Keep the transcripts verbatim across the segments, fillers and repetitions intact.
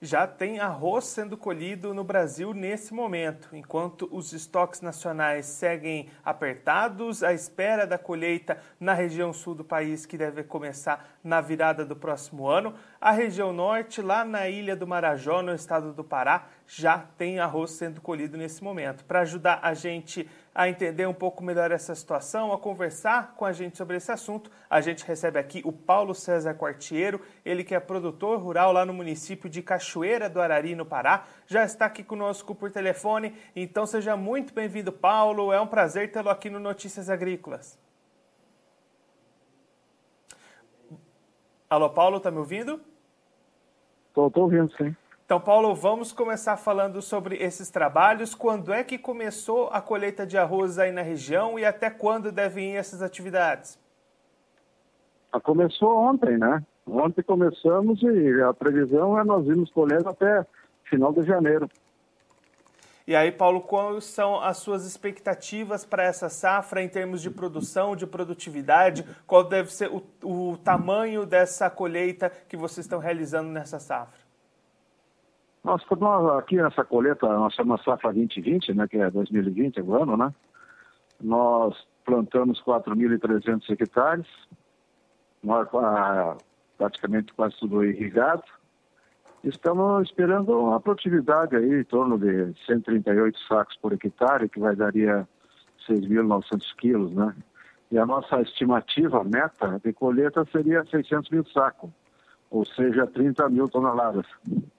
já tem arroz sendo colhido no Brasil nesse momento, enquanto os estoques nacionais seguem apertados, à espera da colheita na região sul do país, que deve começar na virada do próximo ano. A região norte, lá na Ilha do Marajó, no estado do Pará, já tem arroz sendo colhido nesse momento. Para ajudar a gente a entender um pouco melhor essa situação, a conversar com a gente sobre esse assunto, a gente recebe aqui o Paulo César Quartiero, ele que é produtor rural lá no município de Cachoeira do Arari, no Pará, já está aqui conosco por telefone. Então seja muito bem-vindo, Paulo, é um prazer tê-lo aqui no Notícias Agrícolas. Alô, Paulo, tá me ouvindo? Estou ouvindo, sim. Então, Paulo, vamos começar falando sobre esses trabalhos. Quando é que começou a colheita de arroz aí na região e até quando devem ir essas atividades? Começou ontem, né? Ontem começamos e a previsão é nós irmos colhendo até final de janeiro. E aí, Paulo, quais são as suas expectativas para essa safra em termos de produção, de produtividade? Qual deve ser o, o tamanho dessa colheita que vocês estão realizando nessa safra? Nós, aqui nessa colheita, nós chamamos safra vinte vinte, né, que é dois mil e vinte, o ano, né? Nós plantamos quatro mil e trezentos hectares, nós, praticamente quase tudo irrigado. Estamos esperando uma produtividade aí em torno de cento e trinta e oito sacos por hectare, que vai daria seis mil e novecentos quilos, né? E a nossa estimativa, a meta de colheita seria seiscentos mil sacos, ou seja, trinta mil toneladas.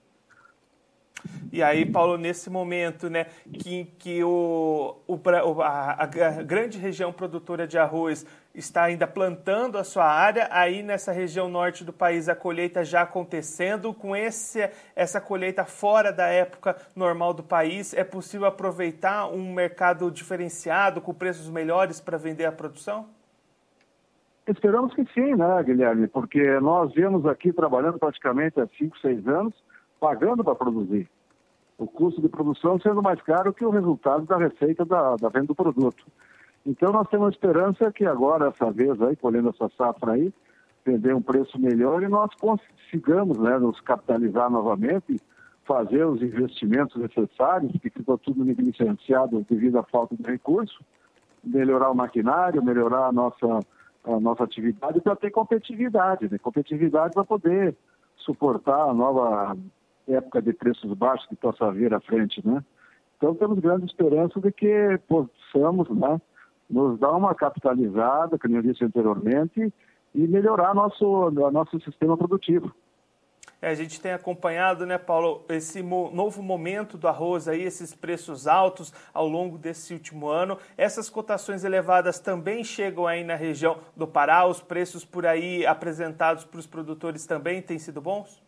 E aí, Paulo, nesse momento, né, que, que o, o, a, a grande região produtora de arroz está ainda plantando a sua área, aí nessa região norte do país a colheita já acontecendo, com esse, essa colheita fora da época normal do país, é possível aproveitar um mercado diferenciado, com preços melhores para vender a produção? Esperamos que sim, né, Guilherme? Porque nós viemos aqui trabalhando praticamente há cinco, seis anos, pagando para produzir. O custo de produção sendo mais caro que o resultado da receita da, da venda do produto. Então nós temos esperança que agora, essa vez aí, colhendo essa safra aí, vender um preço melhor e nós consigamos, né, nos capitalizar novamente, fazer os investimentos necessários, que ficou tudo negligenciado devido à falta de recurso, melhorar o maquinário, melhorar a nossa, a nossa atividade para ter competitividade, né? Competitividade para poder suportar a nova época de preços baixos que possa vir à frente, né? Então temos grande esperança de que possamos, né, nos dar uma capitalizada, como eu disse anteriormente, e melhorar nosso, nosso sistema produtivo. É, a gente tem acompanhado, né, Paulo, esse mo- novo momento do arroz aí, esses preços altos ao longo desse último ano. Essas cotações elevadas também chegam aí na região do Pará? Os preços por aí apresentados para os produtores também têm sido bons?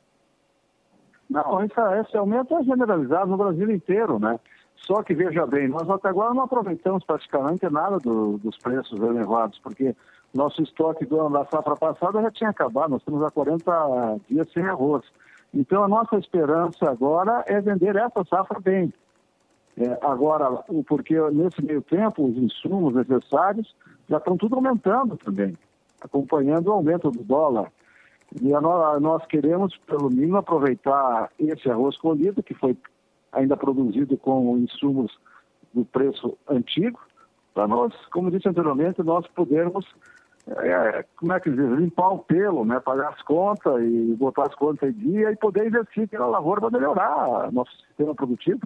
Não, essa, esse aumento é generalizado no Brasil inteiro, né? Só que, veja bem, nós até agora não aproveitamos praticamente nada do, dos preços elevados, porque nosso estoque do ano da safra passada já tinha acabado, nós estamos há quarenta dias sem arroz. Então, a nossa esperança agora é vender essa safra bem. É, agora, porque nesse meio tempo, os insumos necessários já estão tudo aumentando também, acompanhando o aumento do dólar. E a nós, nós queremos, pelo mínimo, aproveitar esse arroz colhido, que foi ainda produzido com insumos do preço antigo, para nós, como disse anteriormente, nós podermos, é, como é que diz, limpar o pelo, né, pagar as contas e botar as contas em dia e poder investir pela lavoura para melhorar nosso sistema produtivo.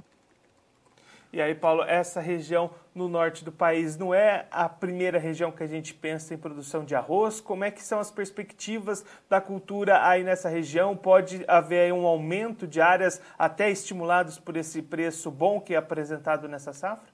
E aí, Paulo, essa região no norte do país não é a primeira região que a gente pensa em produção de arroz? Como é que são as perspectivas da cultura aí nessa região? Pode haver aí um aumento de áreas até estimulados por esse preço bom que é apresentado nessa safra?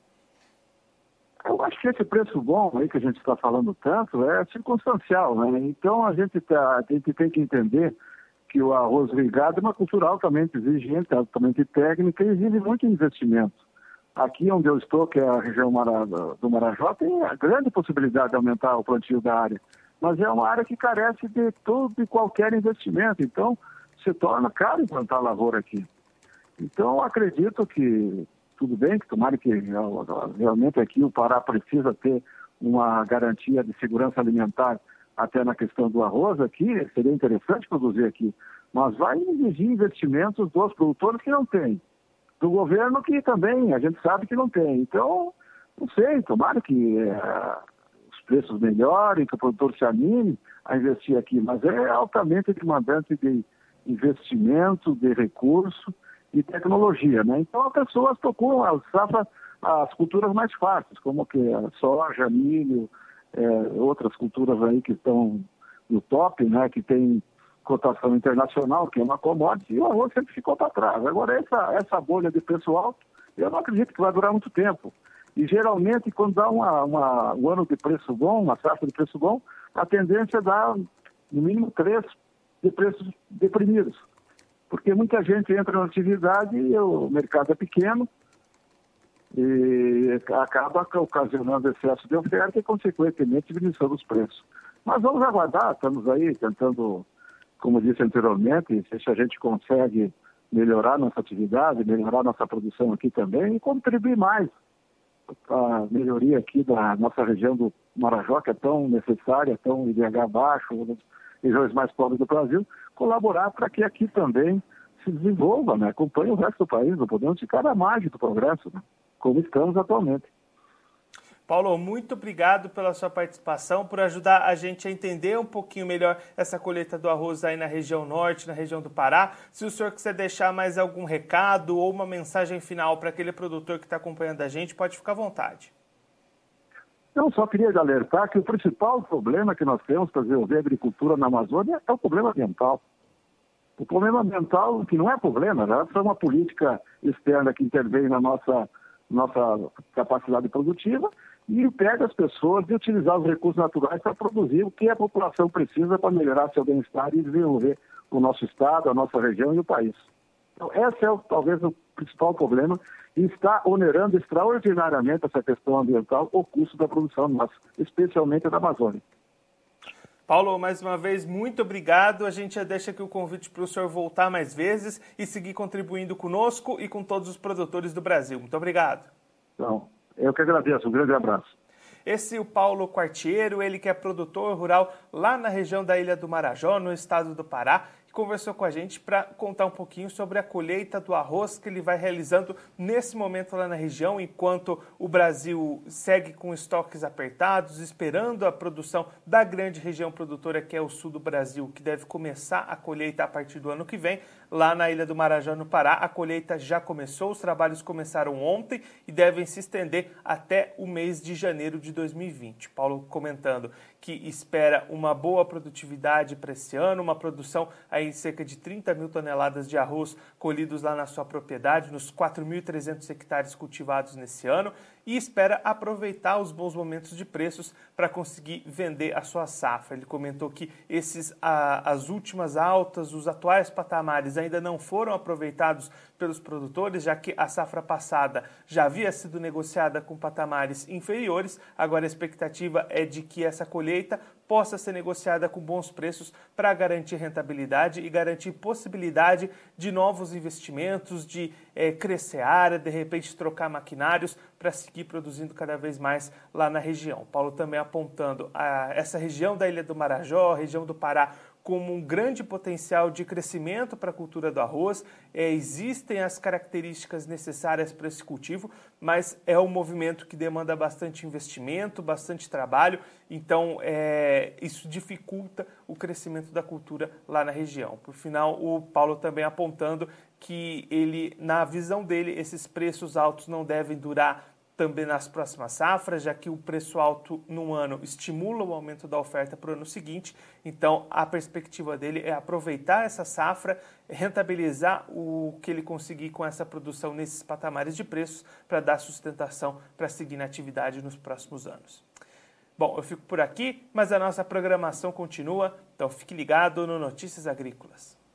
Eu acho que esse preço bom aí que a gente está falando tanto é circunstancial, né? Então a gente, tá, a gente tem que entender que o arroz irrigado é uma cultura altamente exigente, altamente técnica e exige muito investimento. Aqui onde eu estou, que é a região do Marajó, tem a grande possibilidade de aumentar o plantio da área. Mas é uma área que carece de todo e qualquer investimento. Então, se torna caro implantar lavoura aqui. Então, acredito que, tudo bem, que tomara que realmente aqui o Pará precisa ter uma garantia de segurança alimentar até na questão do arroz aqui, seria interessante produzir aqui. mas vai exigir investimentos dos produtores que não têm, do governo que também a gente sabe que não tem. Então, não sei, tomara que é, os preços melhorem, que o produtor se anime a investir aqui, mas é altamente demandante de investimento, de recurso e tecnologia, né? Então, as pessoas procuram as, as culturas mais fáceis, como que a soja, milho, é, outras culturas aí que estão no top, né? Que tem cotação internacional, que é uma commodity, e o arroz sempre ficou para trás. Agora, essa, essa bolha de preço alto, eu não acredito que vai durar muito tempo. E, geralmente, quando dá uma, uma, um ano de preço bom, uma safra de preço bom, a tendência é dar, no mínimo, três de preços deprimidos. Porque muita gente entra na atividade e o mercado é pequeno e acaba ocasionando excesso de oferta e, consequentemente, diminuição dos preços. Mas vamos aguardar, estamos aí tentando, como eu disse anteriormente, se a gente consegue melhorar nossa atividade, melhorar nossa produção aqui também e contribuir mais para a melhoria aqui da nossa região do Marajó, que é tão necessária, tão I D H baixo, uma das regiões mais pobres do Brasil, colaborar para que aqui também se desenvolva, né? Acompanhe o resto do país, não podemos ficar à margem do progresso, né? Como estamos atualmente. Paulo, muito obrigado pela sua participação, por ajudar a gente a entender um pouquinho melhor essa colheita do arroz aí na região norte, na região do Pará. Se o senhor quiser deixar mais algum recado ou uma mensagem final para aquele produtor que está acompanhando a gente, pode ficar à vontade. Eu só queria alertar que o principal problema que nós temos para desenvolver a agricultura na Amazônia é o problema ambiental. O problema ambiental, que não é problema, né? É uma política externa que intervém na nossa, nossa capacidade produtiva e pega as pessoas de utilizar os recursos naturais para produzir o que a população precisa para melhorar seu bem-estar e desenvolver o nosso estado, a nossa região e o país. Então, esse é o, talvez o principal problema e está onerando extraordinariamente essa questão ambiental, o custo da produção nossa, especialmente da Amazônia. Paulo, mais uma vez, muito obrigado. A gente já deixa aqui o convite para o senhor voltar mais vezes e seguir contribuindo conosco e com todos os produtores do Brasil. Muito obrigado. Então, eu que agradeço. Um grande abraço. Esse é o Paulo Quartiero, ele que é produtor rural lá na região da Ilha do Marajó, no estado do Pará, que conversou com a gente para contar um pouquinho sobre a colheita do arroz que ele vai realizando nesse momento lá na região, enquanto o Brasil segue com estoques apertados, esperando a produção da grande região produtora que é o sul do Brasil, que deve começar a colheita a partir do ano que vem. Lá na Ilha do Marajó, no Pará, a colheita já começou, os trabalhos começaram ontem e devem se estender até o mês de janeiro de dois mil e vinte. Paulo comentando que espera uma boa produtividade para esse ano, uma produção aí em cerca de trinta mil toneladas de arroz colhidos lá na sua propriedade, nos quatro mil e trezentos hectares cultivados nesse ano, e espera aproveitar os bons momentos de preços para conseguir vender a sua safra. Ele comentou que esses, a, as últimas altas, os atuais patamares ainda não foram aproveitados pelos produtores, já que a safra passada já havia sido negociada com patamares inferiores. Agora a expectativa é de que essa colheita possa ser negociada com bons preços para garantir rentabilidade e garantir possibilidade de novos investimentos, de é, crescer a área, de repente trocar maquinários para seguir produzindo cada vez mais lá na região. Paulo também apontando a, essa região da Ilha do Marajó, a região do Pará, como um grande potencial de crescimento para a cultura do arroz. É, existem as características necessárias para esse cultivo, mas é um movimento que demanda bastante investimento, bastante trabalho, então é, isso dificulta o crescimento da cultura lá na região. Por final, o Paulo também apontando que ele, na visão dele, esses preços altos não devem durar também nas próximas safras, já que o preço alto num ano estimula o aumento da oferta para o ano seguinte. Então, a perspectiva dele é aproveitar essa safra, rentabilizar o que ele conseguir com essa produção nesses patamares de preços para dar sustentação para seguir na atividade nos próximos anos. Bom, eu fico por aqui, mas a nossa programação continua, então fique ligado no Notícias Agrícolas.